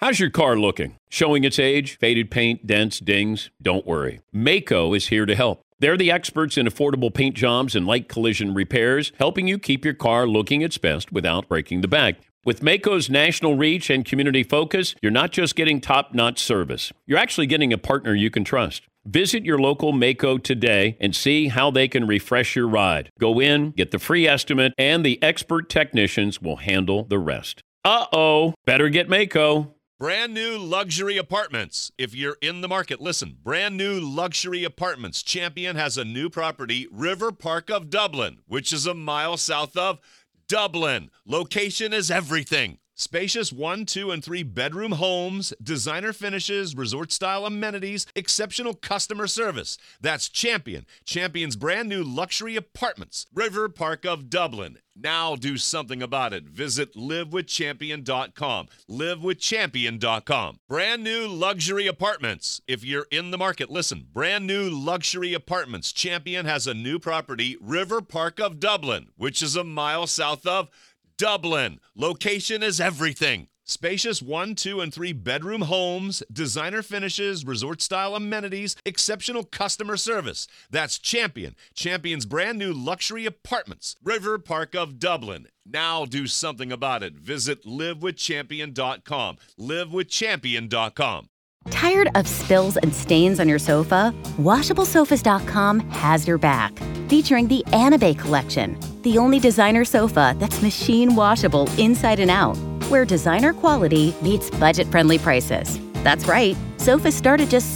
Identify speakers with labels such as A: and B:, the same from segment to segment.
A: How's your car looking? Showing its age, faded paint, dents, dings? Don't worry. Maaco is here to help. They're the experts in affordable paint jobs and light collision repairs, helping you keep your car looking its best without breaking the bank. With Maaco's national reach and community focus, you're not just getting top-notch service. You're actually getting a partner you can trust. Visit your local Maaco today and see how they can refresh your ride. Go in, get the free estimate, and the expert technicians will handle the rest. Uh-oh, better get Maaco.
B: Brand new luxury apartments. If you're in the market, listen. Brand new luxury apartments. Champion has a new property, River Park of Dublin, which is a mile south of Dublin. Location is everything. Spacious 1, 2, and 3 bedroom homes, designer finishes, resort-style amenities, exceptional customer service. That's Champion. Champion's brand new luxury apartments, River Park of Dublin. Now do something about it. Visit livewithchampion.com. Livewithchampion.com. Brand new luxury apartments. If you're in the market, listen. Brand new luxury apartments. Champion has a new property, River Park of Dublin, which is a mile south of Dublin. Location is everything. Spacious 1, 2, and 3 bedroom homes, designer finishes, resort-style amenities, exceptional customer service. That's Champion. Champion's brand new luxury apartments, River Park of Dublin. Now do something about it. Visit livewithchampion.com. Livewithchampion.com.
C: Tired of spills and stains on your sofa? WashableSofas.com has your back. Featuring the Anabay collection, the only designer sofa that's machine washable inside and out, where designer quality meets budget-friendly prices. That's right, sofas start at just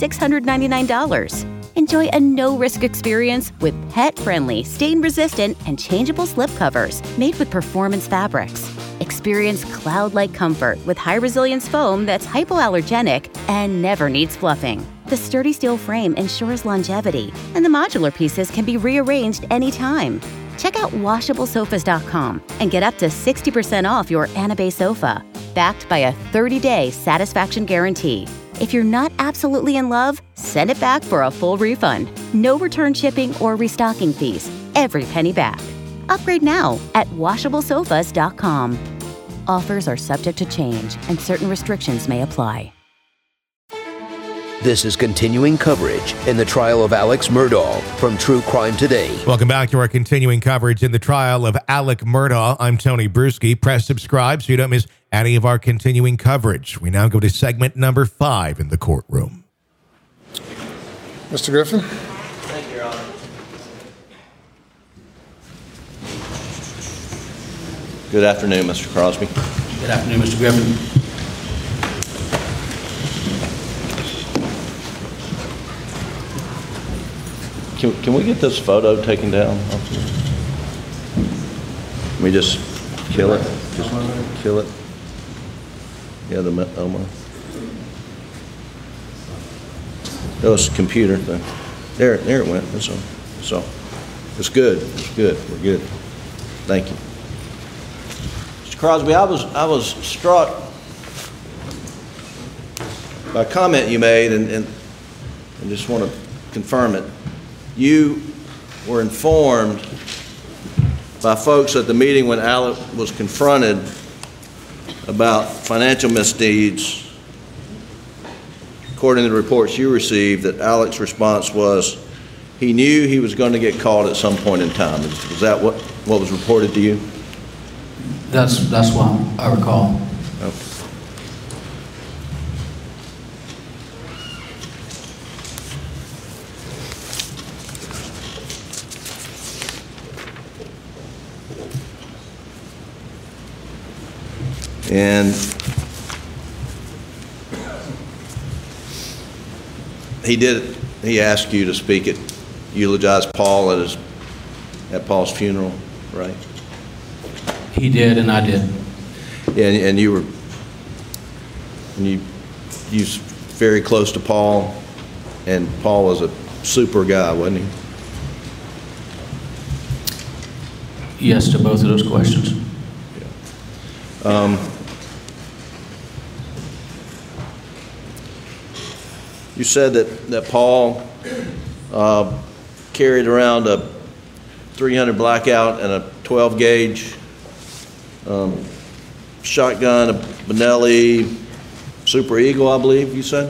C: $699. Enjoy a no-risk experience with pet-friendly, stain-resistant, and changeable slipcovers made with performance fabrics. Experience cloud-like comfort with high-resilience foam that's hypoallergenic and never needs fluffing. The sturdy steel frame ensures longevity, and the modular pieces can be rearranged anytime. Check out WashableSofas.com and get up to 60% off your Anabay sofa, backed by a 30-day satisfaction guarantee. If you're not absolutely in love, send it back for a full refund. No return shipping or restocking fees. Every penny back. Upgrade now at WashableSofas.com. Offers are subject to change, and certain restrictions may apply.
D: This is continuing coverage in the trial of Alex Murdaugh from True Crime Today.
E: Welcome back to our continuing coverage in the trial of Alec Murdaugh. I'm Tony Bruschi. Press subscribe so you don't miss any of our continuing coverage. We now go to segment number 5 in the courtroom.
F: Mr. Griffin.
G: Thank you, Your Honor. Good afternoon, Mr. Crosby.
H: Good afternoon, Mr. Griffin.
G: Can we get this photo taken down? Can we just kill it? Just kill it? Yeah, the Omar. Oh, it's a computer thing. There it went. That's all. So, it's good. It's good. We're good. Thank you. Mr. Crosby, I was struck by a comment you made, and just want to confirm it. You were informed by folks at the meeting when Alec was confronted about financial misdeeds. According to the reports you received, that Alec's response was he knew he was going to get caught at some point in time. Was that what was reported to you?
H: That's what I recall.
G: Okay. And he asked you to speak eulogize Paul at Paul's funeral, right?
H: He did, and I did.
G: And you were very close to Paul, and Paul was a super guy, wasn't he?
H: Yes to both of those questions.
G: Yeah. You said that Paul carried around a 300 Blackout and a 12 gauge shotgun, a Benelli, Super Eagle, I believe you said?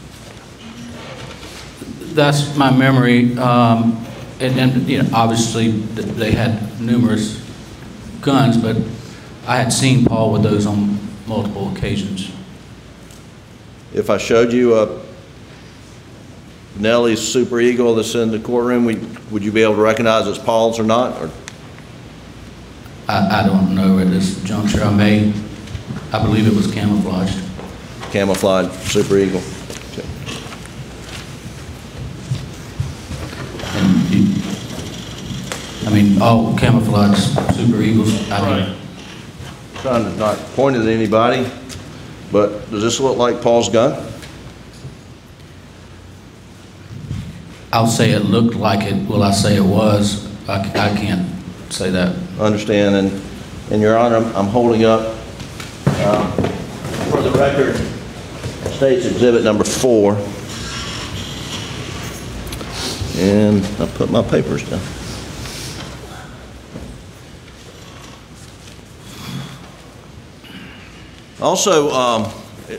H: That's my memory. And you know, obviously they had numerous guns, but I had seen Paul with those on multiple occasions.
G: If I showed you Nelly's Super Eagle that's in the courtroom, would you be able to recognize it's Paul's or not? Or?
H: I don't know at this juncture. I believe it was camouflaged.
G: Camouflaged Super Eagle. Okay.
H: I mean, all camouflage Super Eagles.
G: Trying to not point it at anybody, but does this look like Paul's gun?
H: I'll say it looked like it. Will I say it was? I can't say that.
G: I understand, and Your Honor, I'm holding up, for the record, State's Exhibit number 4, and I put my papers down. Also,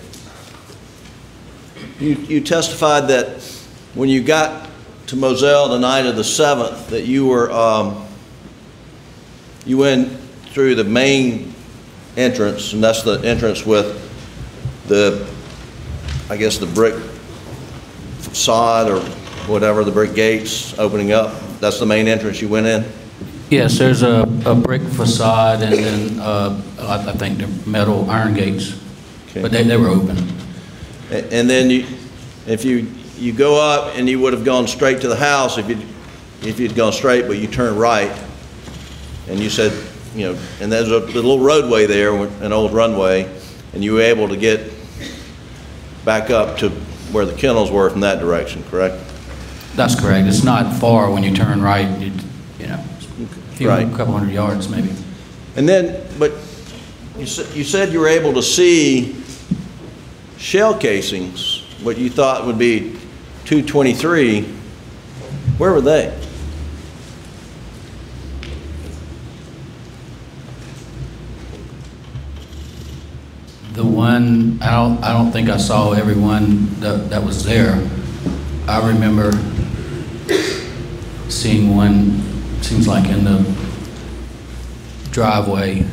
G: you testified that when you got to Moselle the night of the 7th, that you were you went through the main entrance, and that's the entrance with the, I guess, the brick facade or whatever, the brick gates opening up. That's the main entrance you went in?
H: Yes, there's a brick facade and then I think the metal iron gates, okay. But they were open.
G: And then if you go up and you would have gone straight to the house if you'd gone straight, but you turned right, and you said, you know, and there's a little roadway there, an old runway, and you were able to get back up to where the kennels were from that direction, correct?
H: That's correct. It's not far when you turn right, you know, a couple hundred yards maybe.
G: And then, but you said you were able to see shell casings, what you thought would be 223. Where were they?
H: The one, I don't think I saw every one that was there. I remember seeing one, seems like in the driveway.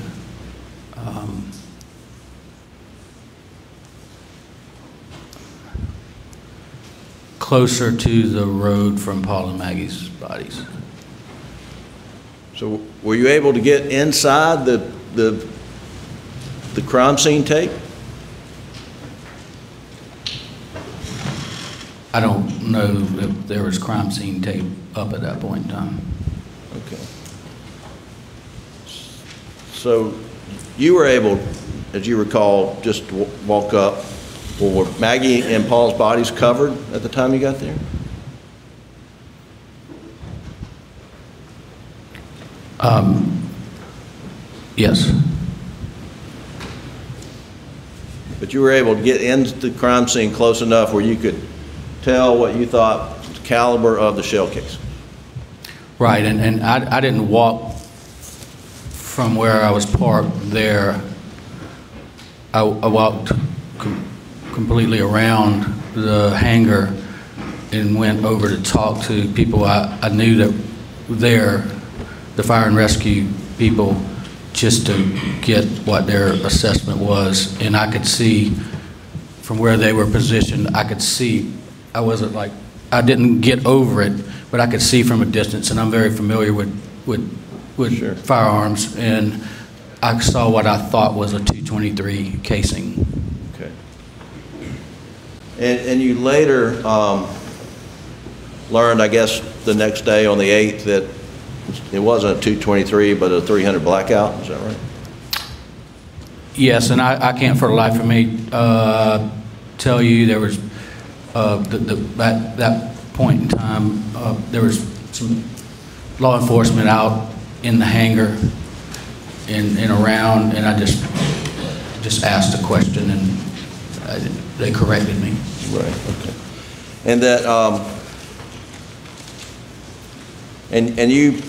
H: Closer to the road from Paul and Maggie's bodies.
G: So were you able to get inside the crime scene tape?
H: I don't know if there was crime scene tape up at that point in time.
G: Okay. So you were able, as you recall, just to walk up. Well, were Maggie and Paul's bodies covered at the time you got there?
H: Yes.
G: But you were able to get into the crime scene close enough where you could tell what you thought was the caliber of the shell case.
H: Right, and I didn't walk from where I was parked there. I walked completely around the hangar and went over to talk to people I knew that were there, the fire and rescue people, just to get what their assessment was. And I could see from where they were positioned, I could see, I wasn't like, I didn't get over it, but I could see from a distance, and I'm very familiar with
G: Sure.
H: firearms, and I saw what I thought was a .223 casing.
G: Okay. And you later learned, I guess, the next day on the 8th that it wasn't a .223 but a .300 blackout. Is that right?
H: Yes, and I can't for the life of me tell you there was at that point in time there was some law enforcement out in the hangar and around, and I just asked a question and they corrected me.
G: Right. Okay. And that and you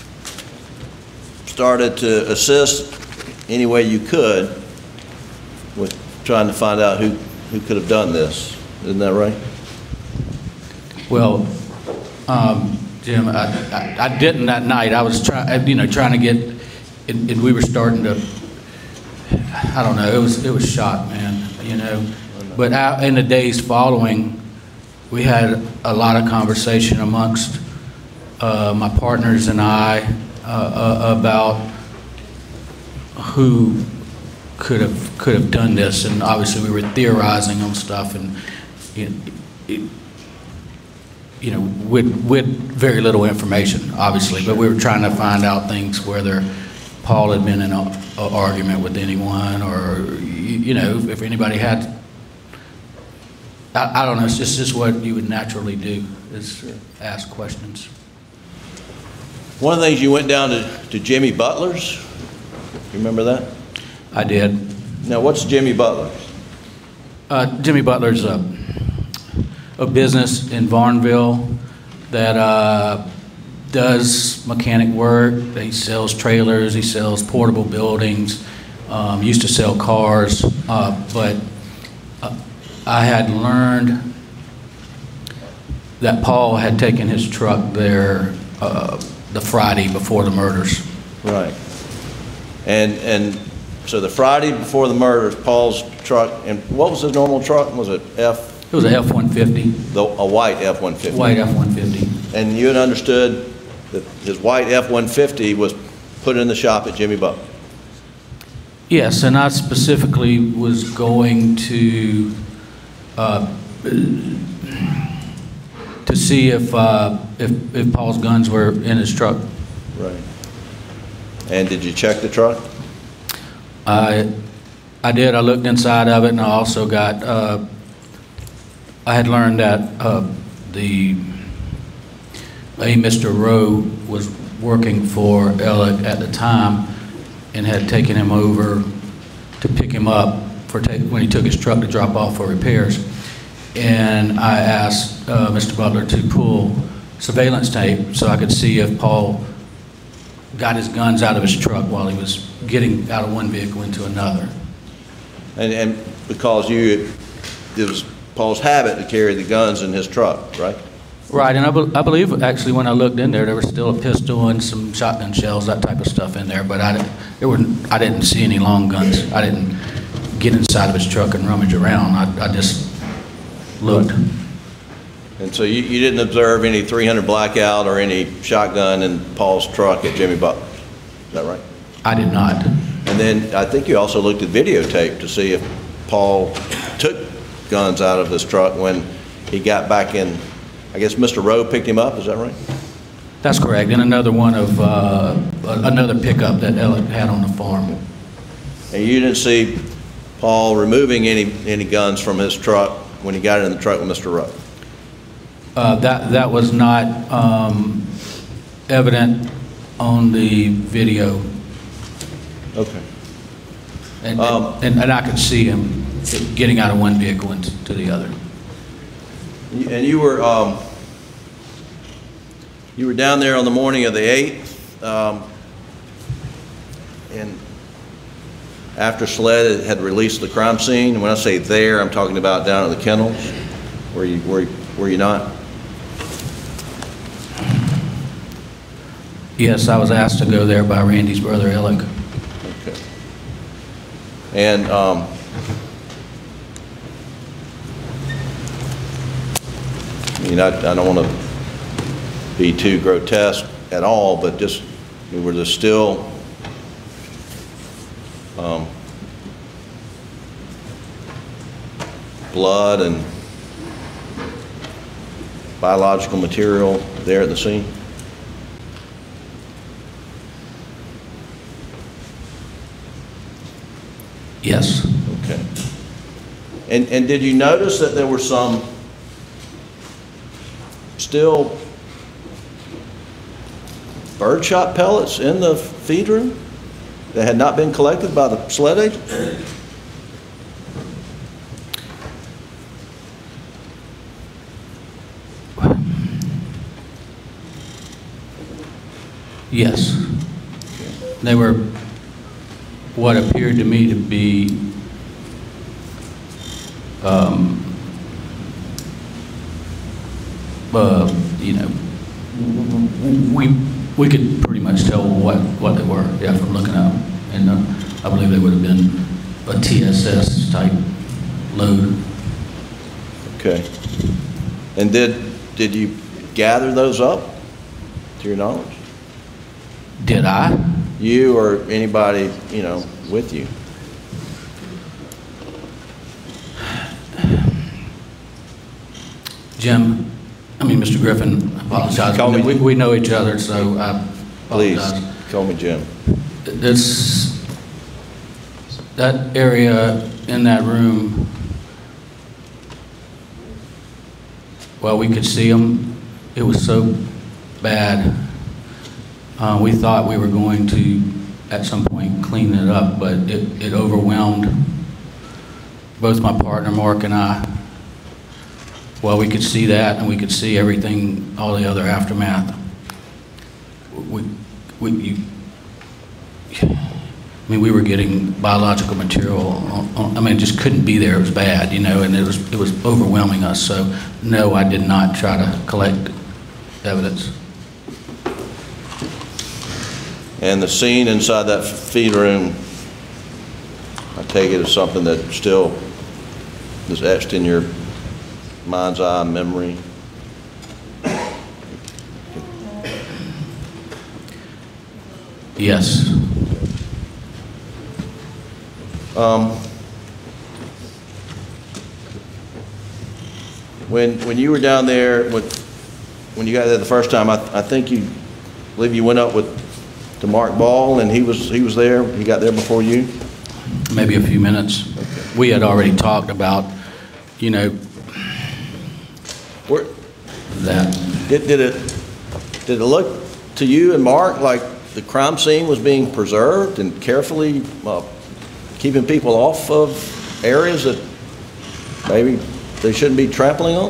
G: started to assist any way you could with trying to find out who could have done this. Isn't that right?
H: Well, Jim, I didn't that night. I was trying to get, and we were starting to, I don't know, it was shot, man, But in the days following, we had a lot of conversation amongst my partners and I about who could have done this, and obviously we were theorizing on stuff, and with very little information, obviously, but we were trying to find out things, whether Paul had been in an argument with anyone, or if anybody had. I don't know. It's just what you would naturally do, is ask questions.
G: One of the things, you went down to Jimmy Butler's. You remember that?
H: I did.
G: Now, what's Jimmy Butler's?
H: Jimmy Butler's a business in Varnville that does mechanic work. He sells trailers. He sells portable buildings. Used to sell cars, but I had learned that Paul had taken his truck there the Friday before the murders.
G: Right. And so the Friday before the murders, Paul's truck, and what was his normal truck? Was it F?
H: It was a F-150.
G: A white F-150.
H: White F-150.
G: And you had understood that his white F-150 was put in the shop at Jimmy Butler.
H: Yes, and I specifically was going to see if Paul's guns were in his truck.
G: Right. And did you check the truck?
H: I did. I looked inside of it, and I also got. I had learned that Mr. Rowe was working for Alec at the time, and had taken him over to pick him up when he took his truck to drop off for repairs. And I asked Mr. Butler to pull surveillance tape so I could see if Paul got his guns out of his truck while he was getting out of one vehicle into another. And
G: because it was Paul's habit to carry the guns in his truck, right?
H: Right, and I believe actually when I looked in there was still a pistol and some shotgun shells, that type of stuff in there, but I didn't see any long guns. I didn't get inside of his truck and rummage around. I just looked.
G: And so you didn't observe any .300 blackout or any shotgun in Paul's truck at Jimmy Butler, is that right?
H: I did not.
G: And then I think you also looked at videotape to see if Paul took guns out of his truck when he got back in. I guess Mr. Rowe picked him up, is that right?
H: That's correct, and another one of another pickup that Alec had on the farm.
G: And you didn't see Paul removing any guns from his truck when he got in the truck with Mr. Rowe?
H: That was not evident on the video.
G: Okay.
H: And I could see him getting out of one vehicle into the other.
G: And you were down there on the morning of the 8th, and after SLED had released the crime scene. And when I say there, I'm talking about down at the kennels. Were you not?
H: Yes, I was asked to go there by Randy's brother, Alec.
G: Okay. And I don't want to be too grotesque at all, but just were there still blood and biological material there at the scene?
H: Yes.
G: Okay. And did you notice that there were some still birdshot pellets in the feed room that had not been collected by the SLED agent?
H: Yes. They were what appeared to me to be You know, we could pretty much tell what they were, yeah, from looking up. And I believe they would have been a TSS type load.
G: Okay. And did you gather those up, to your knowledge?
H: Did I?
G: You or anybody, you know, with you?
H: Jim, I mean, Mr. Griffin, I apologize.
G: Call me-
H: We know each other, so I
G: Please,
H: apologize.
G: call me Jim.
H: That area in that room, well, we could see them. It was so bad. We thought we were going to, at some point, clean it up, but it overwhelmed both my partner, Mark, and I. Well, we could see that, and we could see everything, all the other aftermath. We were getting biological material. It just couldn't be there. It was bad, you know, and it was overwhelming us. So, no, I did not try to collect evidence.
G: And the scene inside that feed room, I take it as something that still is etched in your mind's eye memory.
H: Yes.
G: When you were down there, when you got there the first time, I believe you went up to Mark Ball, and he was there. He got there before you.
H: Maybe a few minutes. We had already talked about, you know, that.
G: Did it look to you and Mark like the crime scene was being preserved and carefully keeping people off of areas that maybe they shouldn't be trampling on?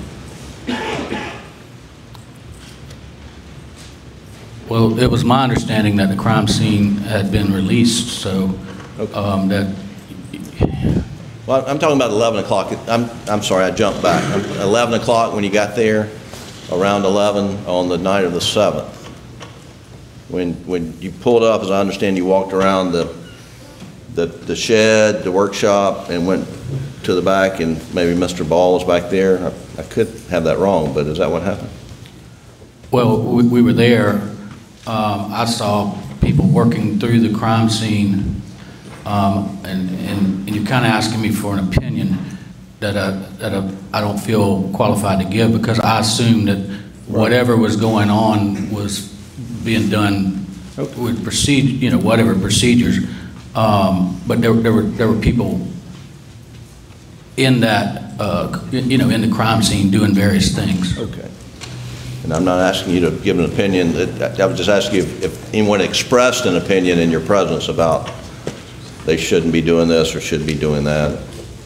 H: Well, it was my understanding that the crime scene had been released, so that.
G: Well, I'm talking about 11 o'clock. I'm sorry, I jumped back. 11 o'clock when you got there, around 11 on the night of the 7th. When you pulled up, as I understand, you walked around the shed, the workshop, and went to the back, and maybe Mr. Ball was back there. I could have that wrong, but is that what happened?
H: Well, we were there. I saw people working through the crime scene, and you're kind of asking me for an opinion that I don't feel qualified to give, because I assumed that whatever was going on was being done with whatever procedures. But there were people in that, in the crime scene doing various things.
G: Okay. And I'm not asking you to give an opinion. I was just asking you if anyone expressed an opinion in your presence about they shouldn't be doing this or should be doing that.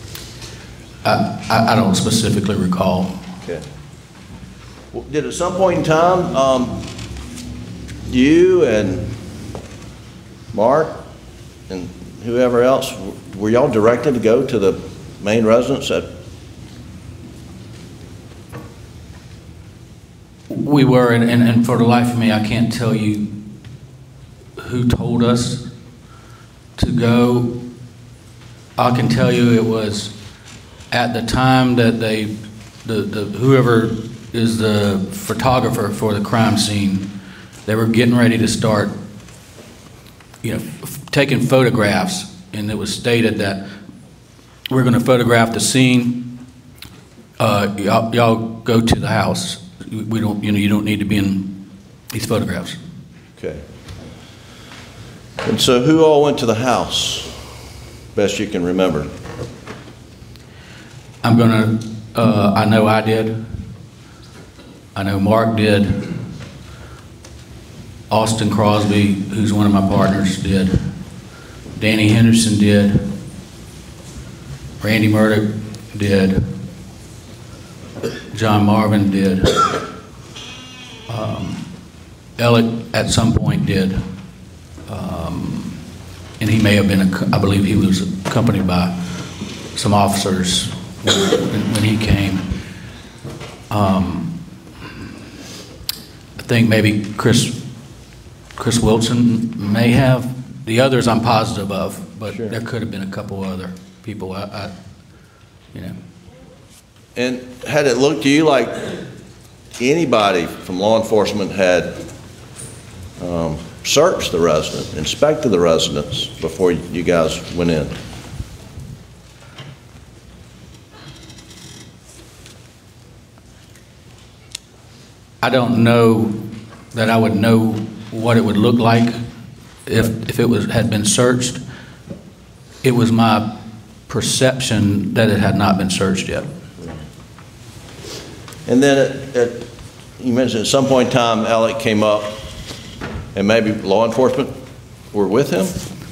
H: I don't specifically recall.
G: Okay. Well, did at some point in time, you and Mark and whoever else, were y'all directed to go to the main residence at?
H: We were, and for the life of me, I can't tell you who told us to go. I can tell you it was at the time that whoever is the photographer for the crime scene, they were getting ready to start, taking photographs, and it was stated that we're going to photograph the scene. Y'all go to the house. We don't, you don't need to be in these photographs.
G: Okay. And so who all went to the house, best you can remember?
H: I know I did. I know Mark did. Austin Crosby, who's one of my partners, did. Danny Henderson did. Randy Murdoch did. John Marvin did. Elliot at some point did. And he may have been, I believe he was accompanied by some officers when he came. I think maybe Chris Wilson may have. The others I'm positive of, but
G: Sure.
H: there could have been a couple other people. You know.
G: And had it looked to you like anybody from law enforcement had searched the resident, inspected the residence before you guys went in?
H: I don't know that I would know what it would look like if it had been searched. It was my perception that it had not been searched yet.
G: And then you mentioned at some point in time Alec came up and maybe law enforcement were with him?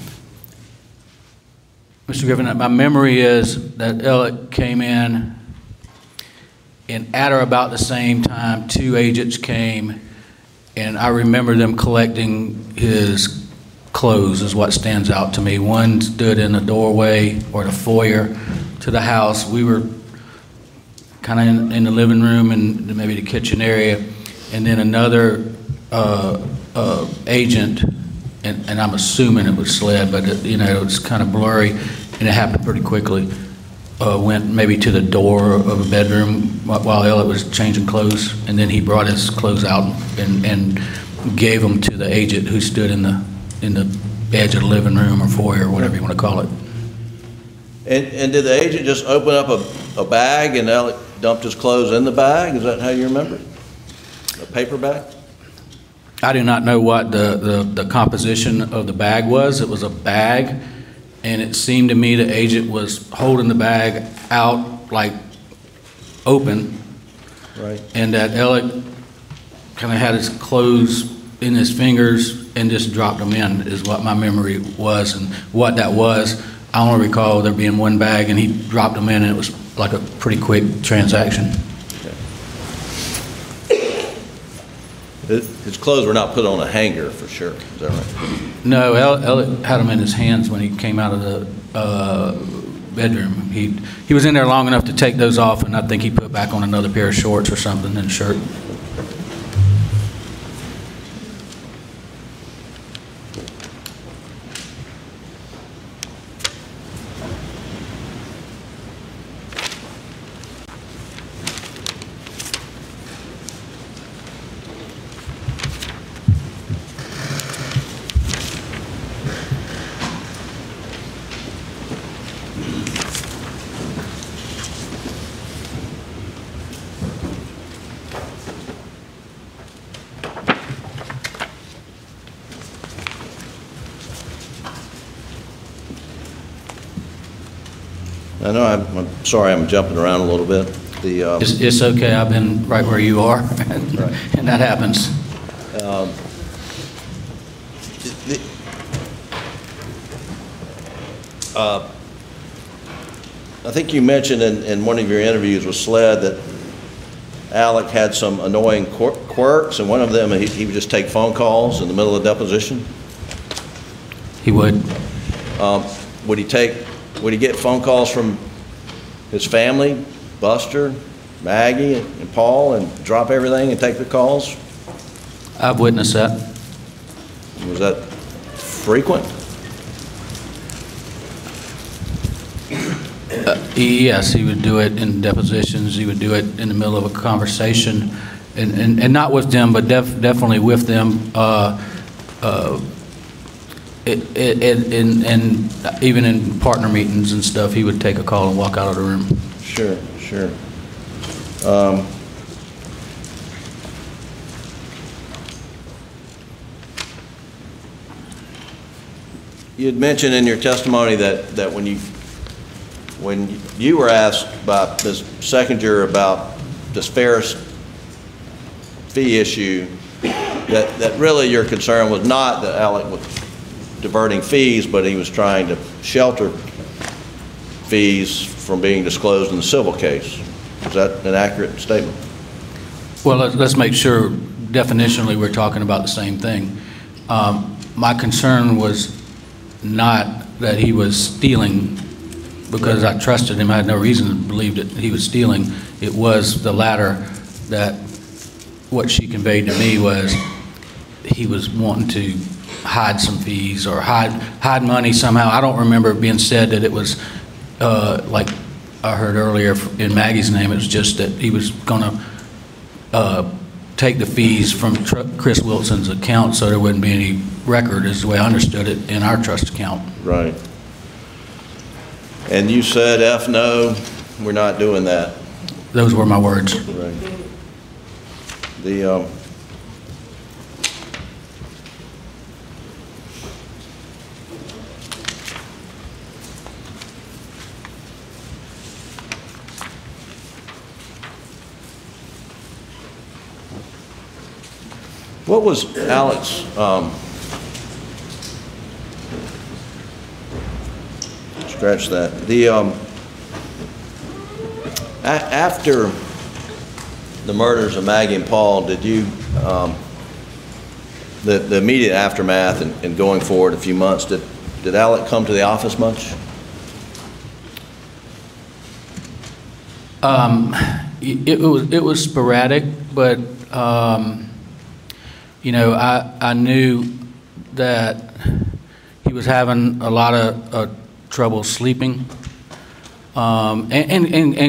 H: Mr. Griffin, my memory is that Alec came in, and at or about the same time, 2 agents came, and I remember them collecting his clothes is what stands out to me. One stood in the doorway or the foyer to the house. We were kind of in the living room and maybe the kitchen area, and then another agent, and I'm assuming it was SLED, but it was kind of blurry, and it happened pretty quickly. Went maybe to the door of a bedroom while Elliot was changing clothes, and then he brought his clothes out and gave them to the agent who stood in the edge of the living room or foyer or whatever you want to call it.
G: And did the agent just open up a bag and Alec dumped his clothes in the bag? Is that how you remember it? A paper bag?
H: I do not know what the composition of the bag was. It was a bag, and it seemed to me the agent was holding the bag out, like open,
G: Right.
H: and that Alec kind of had his clothes in his fingers and just dropped them in, is what my memory was. And what that was, I only recall there being one bag, and he dropped them in, and it was like a pretty quick transaction.
G: His clothes were not put on a hanger for sure, is that right?
H: No, Elliot had them in his hands when he came out of the bedroom. He was in there long enough to take those off, and I think he put back on another pair of shorts or something and a shirt.
G: I know, I'm sorry I'm jumping around a little bit.
H: It's okay. I've been right where you are, and,
G: Right.
H: and that happens.
G: I think you mentioned in one of your interviews with SLED that Alec had some annoying quirks, and one of them, he would just take phone calls in the middle of the deposition.
H: He would.
G: Would he get phone calls from his family, Buster, Maggie, and Paul, and drop everything and take the calls?
H: I've witnessed that.
G: Was that frequent?
H: Yes, he would do it in depositions. He would do it in the middle of a conversation, and not with them, but definitely with them. And even in partner meetings and stuff, he would take a call and walk out of the room.
G: Sure, sure. You had mentioned in your testimony that when you were asked by Ms. Seconder about this Ferris fee issue, that really your concern was not that Alec was diverting fees, but he was trying to shelter fees from being disclosed in the civil case. Is that an accurate statement?
H: Well, let's make sure definitionally we're talking about the same thing. My concern was not that he was stealing because I trusted him. I had no reason to believe that he was stealing. It was the latter, that what she conveyed to me was he was wanting to hide some fees or hide money somehow. I don't remember it being said that it was like I heard earlier in Maggie's name. It was just that he was going to take the fees from Chris Wilson's account so there wouldn't be any record, is the way I understood it, in our trust account.
G: Right. And you said, F no, we're not doing that.
H: Those were my words.
G: Right. What was Alex, scratch that. After the murders of Maggie and Paul, did you, the immediate aftermath and going forward a few months, did Alec come to the office much?
H: It was sporadic, but you know, I knew that he was having a lot of trouble sleeping, and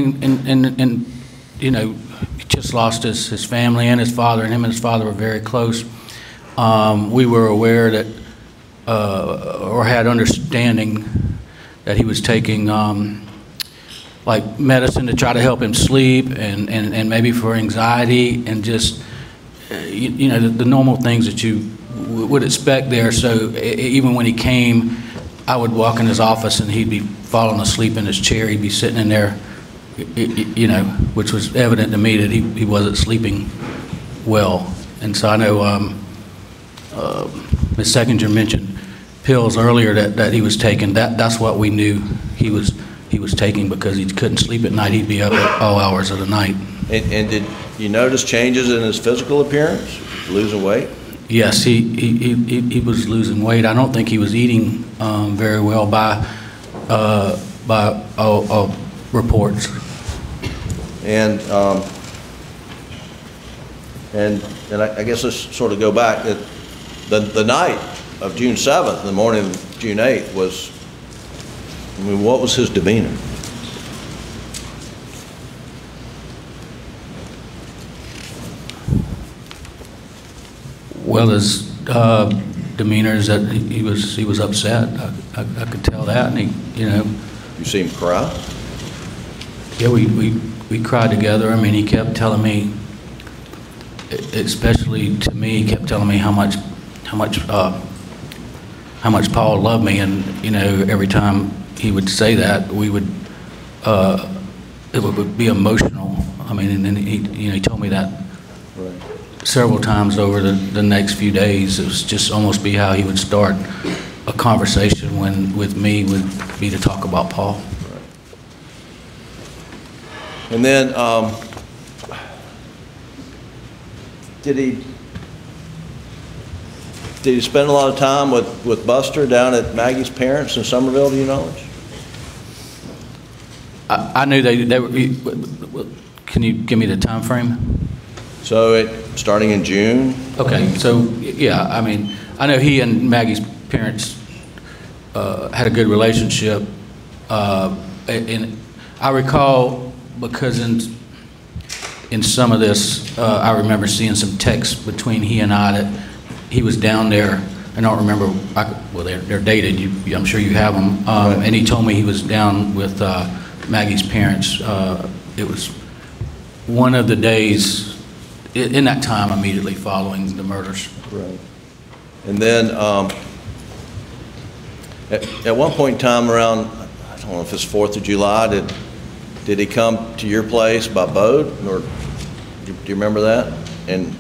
H: you know, he just lost his family and his father, and him and his father were very close. We were aware that, or had understanding that he was taking like medicine to try to help him sleep, and maybe for anxiety, and just you know, the normal things that you would expect there. So even when he came, I would walk in his office and he'd be falling asleep in his chair. He'd be sitting in there, you know, which was evident to me that he wasn't sleeping well. And so I know Ms. Seckinger mentioned pills earlier that he was taking. That's what we knew he was taking, because he couldn't sleep at night. He'd be up at all hours of the night.
G: And did you notice changes in his physical appearance, losing weight?
H: Yes, he was losing weight. I don't think he was eating very well by reports.
G: And I guess let's sort of go back. The night of June 7th, the morning of June 8th was, I mean, what was his demeanor?
H: Well, his demeanor is that he was upset. I could tell that, and he, you know.
G: You see him cry?
H: Yeah, we cried together. I mean, he kept telling me, especially to me, he kept telling me how much Paul loved me, and you know, every time he would say that, it would be emotional. I mean, and then he told me that.
G: Right.
H: Several times over the next few days. It was just almost be how he would start a conversation with me would be to talk about Paul.
G: Right. And then did he spend a lot of time with Buster down at Maggie's parents in Somerville, to your knowledge?
H: I knew they were. Can you give me the time frame?
G: So starting in June?
H: Okay, so yeah, I mean, I know he and Maggie's parents had a good relationship, and I recall, because in some of this, I remember seeing some texts between he and I that he was down there. I don't remember, well, they're dated, I'm sure you have them,
G: Right.
H: And he told me he was down with Maggie's parents. It was one of the days in that time immediately following the murders.
G: Right. And then at one point in time around, I don't know if it's 4th of July, did he come to your place by boat, or do you remember that? And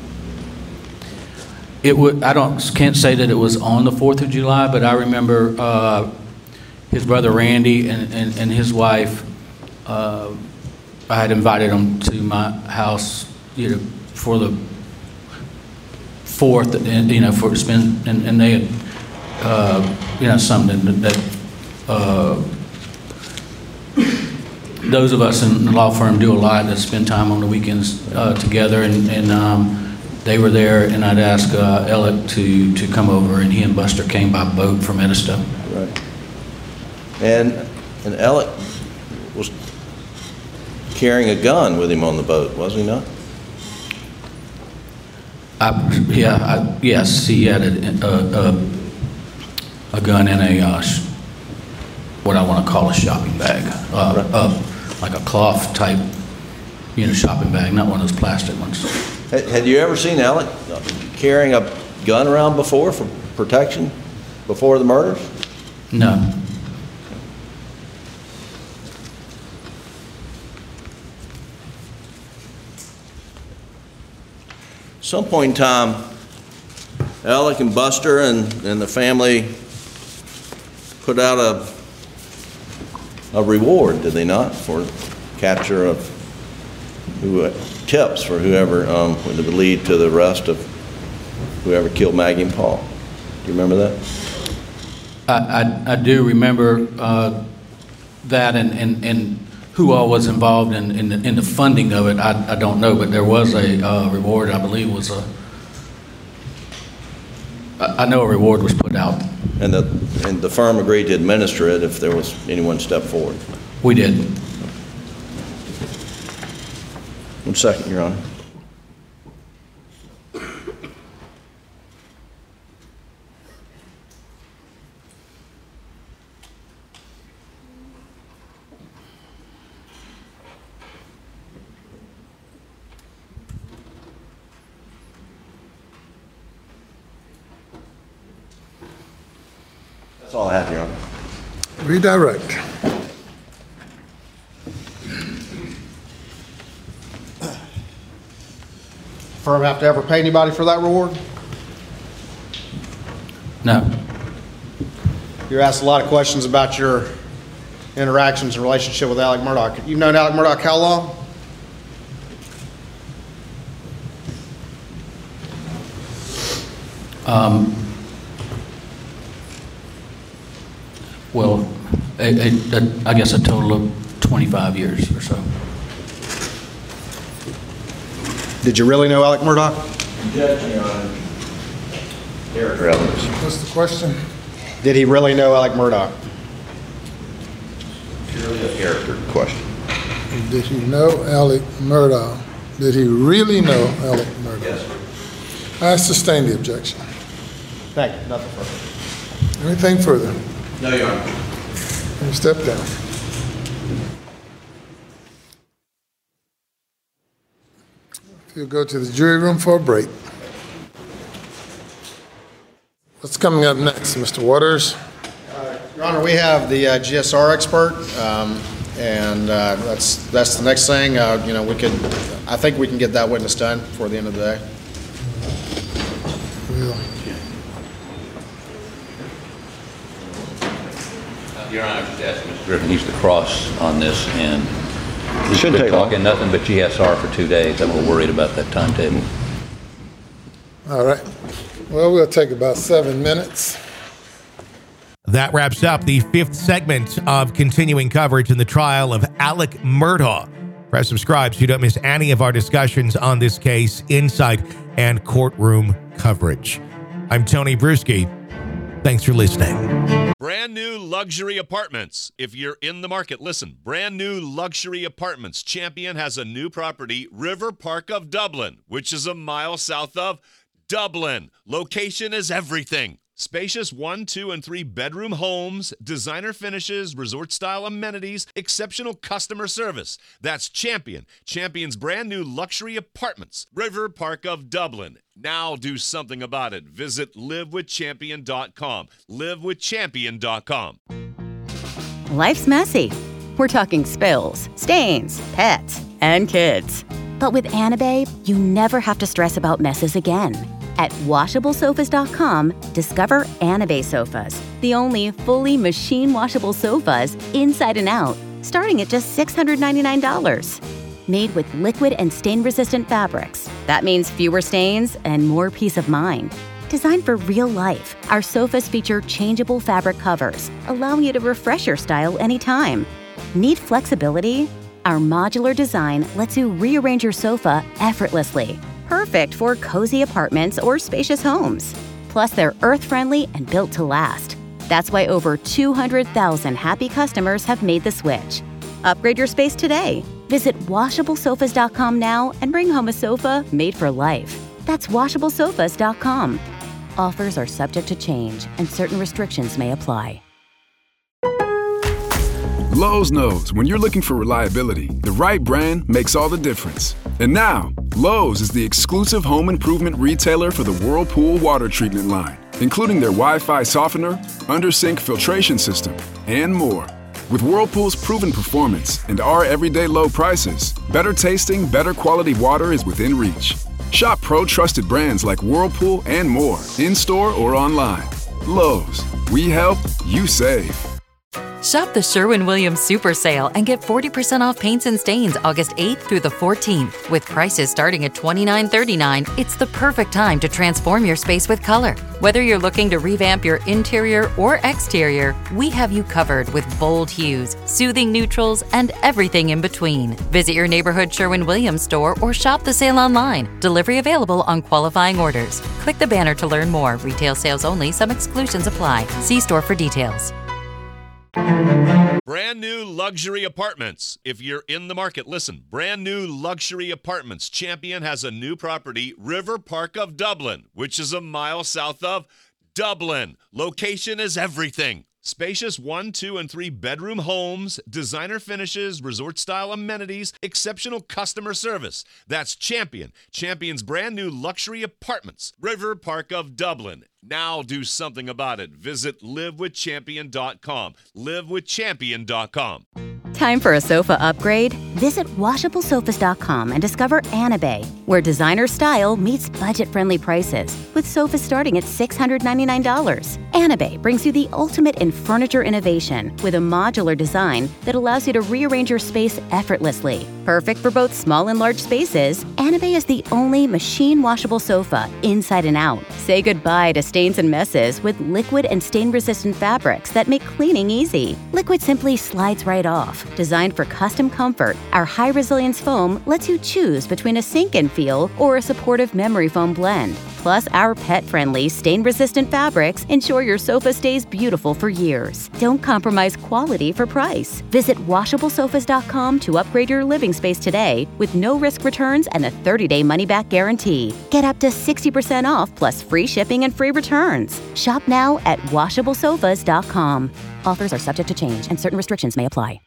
H: It would. Can't say that it was on the 4th of July, but I remember his brother Randy and his wife. I had invited them to my house, you know, for the 4th, and you know, for spend, and they had, you know, something that those of us in the law firm do a lot to spend time on the weekends together, and they were there, and I'd ask Alec to come over, and he and Buster came by boat from Edisto.
G: Right. And Alec was carrying a gun with him on the boat, was he not?
H: Yes, he had a gun in a what I want to call a shopping bag, like a cloth type, shopping bag, not one of those plastic ones.
G: Had you ever seen Alec carrying a gun around before for protection before the murders?
H: No.
G: Some point in time, Alec and Buster and the family put out a reward, did they not, for capture of tips for whoever would lead to the arrest of whoever killed Maggie and Paul. Do you remember that?
H: I do remember that, and who all was involved in the funding of it, I don't know, but there was a reward, I believe I know a reward was put out.
G: And the firm agreed to administer it if there was anyone step forward.
H: We did.
G: 1 second, Your Honor. That's all I have, Your Honor.
F: Redirect.
I: Firm have to ever pay anybody for that reward?
H: No.
I: You're asked a lot of questions about your interactions and relationship with Alec Murdaugh. You've known Alec Murdaugh how long?
H: Well, I guess a total of 25 years or so.
I: Did you really know Alec Murdaugh?
G: Judge, Your Honor. Character evidence.
F: What's the question?
I: Did he really know Alec Murdaugh?
G: Purely a character question.
F: Did he know Alec Murdaugh? Did he really know Alec Murdaugh?
G: Yes, sir.
F: I sustain the objection.
I: Thank you. Nothing further.
F: Anything further?
G: No, Your Honor.
F: You step down. You'll go to the jury room for a break. What's coming up next, Mr. Waters?
I: Your Honor, we have the GSR expert, and that's the next thing. I think we can get that witness done before the end of the day.
F: Well,
J: Your Honor, I just asked Mr. Griffin, he's the cross on this, and he
G: shouldn't take
J: talking nothing but GSR for 2 days. I'm a little worried about that timetable.
F: all right. Well, we'll take about 7 minutes.
E: That wraps up the 5th segment of continuing coverage in the trial of Alec Murdaugh. Press subscribe so you don't miss any of our discussions on this case, insight, and courtroom coverage. I'm Tony Bruschi. Thanks for listening.
B: Brand new luxury apartments. If you're in the market, listen. Brand new luxury apartments. Champion has a new property, River Park of Dublin, which is a mile south of Dublin. Location is everything. Spacious 1, 2, and 3 bedroom homes, designer finishes, resort-style amenities, exceptional customer service. That's Champion. Champion's brand new luxury apartments, River Park of Dublin. Now do something about it. Visit livewithchampion.com. Livewithchampion.com.
C: Life's messy. We're talking spills, stains, pets, and kids. But with Anabae, you never have to stress about messes again. At WashableSofas.com, discover Anabae sofas, the only fully machine-washable sofas inside and out, starting at just $699. Made with liquid and stain-resistant fabrics. That means fewer stains and more peace of mind. Designed for real life, our sofas feature changeable fabric covers, allowing you to refresh your style anytime. Need flexibility? Our modular design lets you rearrange your sofa effortlessly. Perfect for cozy apartments or spacious homes. Plus, they're earth-friendly and built to last. That's why over 200,000 happy customers have made the switch. Upgrade your space today. Visit WashableSofas.com now and bring home a sofa made for life. That's WashableSofas.com. Offers are subject to change and certain restrictions may apply.
K: Lowe's knows when you're looking for reliability, the right brand makes all the difference. And now, Lowe's is the exclusive home improvement retailer for the Whirlpool water treatment line, including their Wi-Fi softener, under-sink filtration system, and more. With Whirlpool's proven performance and our everyday low prices, better tasting, better quality water is within reach. Shop pro-trusted brands like Whirlpool and more, in-store or online. Lowe's, we help, you save.
L: Shop the Sherwin-Williams Super Sale and get 40% off paints and stains August 8th through the 14th. With prices starting at $29.39, it's the perfect time to transform your space with color. Whether you're looking to revamp your interior or exterior, we have you covered with bold hues, soothing neutrals, and everything in between. Visit your neighborhood Sherwin-Williams store or shop the sale online. Delivery available on qualifying orders. Click the banner to learn more. Retail sales only. Some exclusions apply. See store for details.
B: Brand new luxury apartments. If you're in the market, listen. Brand new luxury apartments. Champion has a new property, River Park of Dublin, which is a mile south of Dublin. Location is everything. Spacious 1, 2, and 3 bedroom homes, designer finishes, resort-style amenities, exceptional customer service. That's Champion. Champion's brand new luxury apartments. River Park of Dublin. Now do something about it. Visit livewithchampion.com. Livewithchampion.com.
C: Time for a sofa upgrade? Visit WashableSofas.com and discover Anabay, where designer style meets budget-friendly prices, with sofas starting at $699. Anabay brings you the ultimate in furniture innovation with a modular design that allows you to rearrange your space effortlessly. Perfect for both small and large spaces, Anabay is the only machine-washable sofa inside and out. Say goodbye to stains and messes with liquid and stain-resistant fabrics that make cleaning easy. Liquid simply slides right off. Designed for custom comfort, our high-resilience foam lets you choose between a sink-in feel or a supportive memory foam blend. Plus, our pet-friendly, stain-resistant fabrics ensure your sofa stays beautiful for years. Don't compromise quality for price. Visit WashableSofas.com to upgrade your living space today with no-risk returns and a 30-day money-back guarantee. Get up to 60% off plus free shipping and free returns. Shop now at WashableSofas.com. Offers are subject to change and certain restrictions may apply.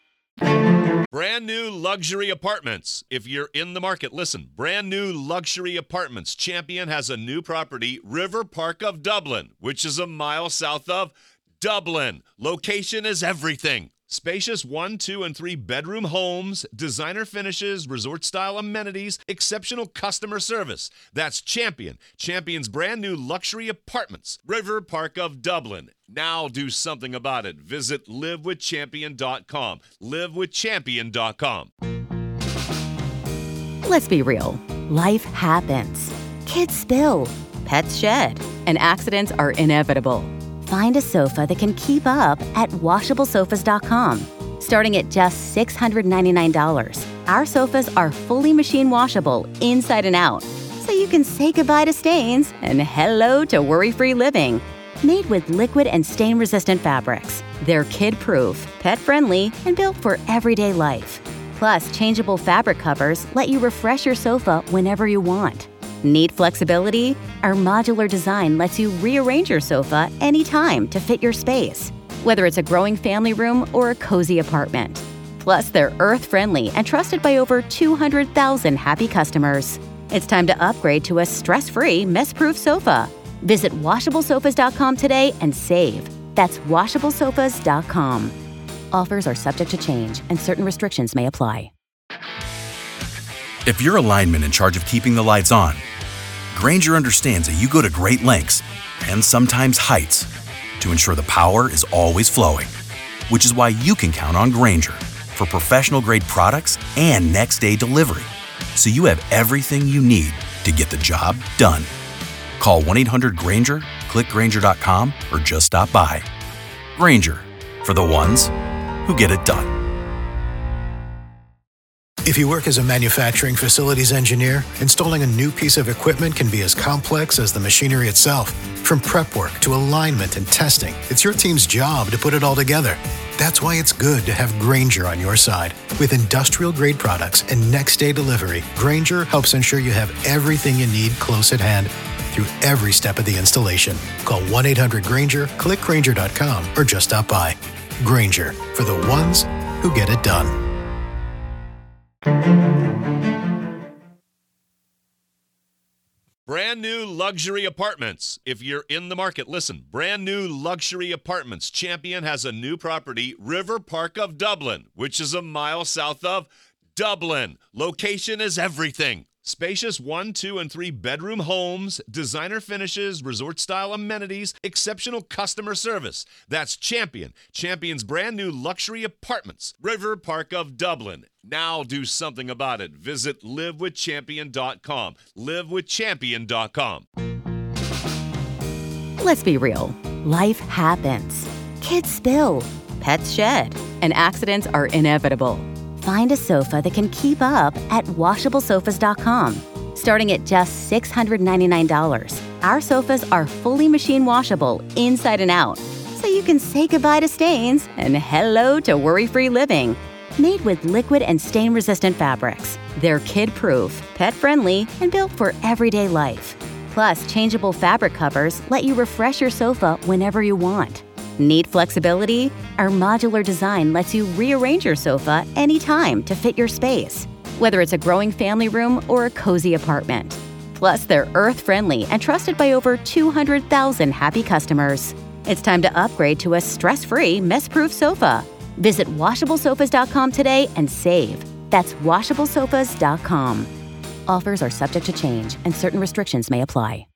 B: Brand new luxury apartments. If you're in the market, listen. Brand new luxury apartments. Champion has a new property, River Park of Dublin, which is a mile south of Dublin. Location is everything. Spacious 1, 2, and 3 bedroom homes, designer finishes, resort-style amenities, exceptional customer service. That's Champion. Champion's brand new luxury apartments. River Park of Dublin. Now do something about it. Visit livewithchampion.com. Livewithchampion.com.
C: Let's be real. Life happens. Kids spill. Pets shed. And accidents are inevitable. Find a sofa that can keep up at WashableSofas.com. Starting at just $699, our sofas are fully machine washable inside and out, so you can say goodbye to stains and hello to worry-free living. Made with liquid and stain-resistant fabrics, they're kid-proof, pet-friendly, and built for everyday life. Plus, changeable fabric covers let you refresh your sofa whenever you want. Need flexibility? Our modular design lets you rearrange your sofa anytime to fit your space, whether it's a growing family room or a cozy apartment. Plus, they're earth-friendly and trusted by over 200,000 happy customers. It's time to upgrade to a stress-free, mess-proof sofa. Visit WashableSofas.com today and save. That's WashableSofas.com. Offers are subject to change and certain restrictions may apply.
M: If you're a lineman in charge of keeping the lights on, Grainger understands that you go to great lengths and sometimes heights to ensure the power is always flowing, which is why you can count on Grainger for professional-grade products and next-day delivery, so you have everything you need to get the job done. Call 1-800-GRAINGER, click Grainger.com, or just stop by. Grainger, for the ones who get it done.
N: If you work as a manufacturing facilities engineer, installing a new piece of equipment can be as complex as the machinery itself. From prep work to alignment and testing, it's your team's job to put it all together. That's why it's good to have Grainger on your side. With industrial-grade products and next-day delivery, Grainger helps ensure you have everything you need close at hand through every step of the installation. Call 1-800-GRAINGER, click Grainger.com, or just stop by. Grainger, for the ones who get it done.
B: Brand new luxury apartments. If you're in the market, listen. Brand new luxury apartments. Champion has a new property, River Park of Dublin, which is a mile south of Dublin. Location is everything. Spacious 1, 2, and 3 bedroom homes, designer finishes, resort-style amenities, exceptional customer service. That's Champion. Champion's brand new luxury apartments, River Park of Dublin. Now do something about it. Visit livewithchampion.com. Livewithchampion.com.
C: Let's be real. Life happens. Kids spill. Pets shed. And accidents are inevitable. Find a sofa that can keep up at WashableSofas.com. Starting at just $699, our sofas are fully machine washable inside and out, so you can say goodbye to stains and hello to worry-free living. Made with liquid and stain-resistant fabrics, they're kid-proof, pet-friendly, and built for everyday life. Plus, changeable fabric covers let you refresh your sofa whenever you want. Need flexibility? Our modular design lets you rearrange your sofa anytime to fit your space, whether it's a growing family room or a cozy apartment. Plus, they're earth-friendly and trusted by over 200,000 happy customers. It's time to upgrade to a stress-free, mess-proof sofa. Visit WashableSofas.com today and save. That's WashableSofas.com. Offers are subject to change and certain restrictions may apply.